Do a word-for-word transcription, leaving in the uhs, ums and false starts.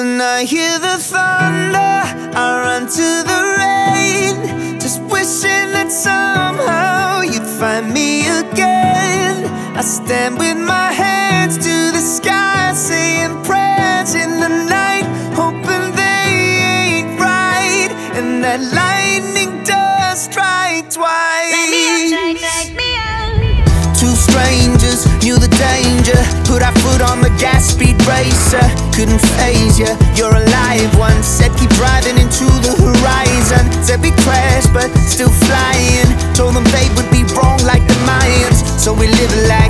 When I hear the thunder, I run to the rain, just wishing that somehow you'd find me again. I stand with my hands to the sky, saying prayers in the night, hoping they ain't right, and that lightning does strike twice. Let me out, take, take me out. Two strangers knew the danger, put our foot on the gas, speed racer. Couldn't phase ya, you're alive. One said keep driving into the horizon. Said we crashed but still flying. Told them they would be wrong like the Mayans. So we live a life